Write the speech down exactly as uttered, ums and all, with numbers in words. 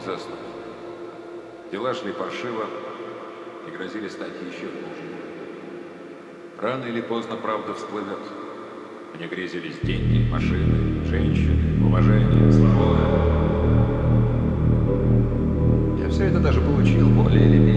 заснуть. Дела шли паршиво и грозили стать еще хуже. Рано или поздно правда всплывет. Мне грезились деньги, машины, женщины, уважение, свобода. Я все это даже получил более или менее.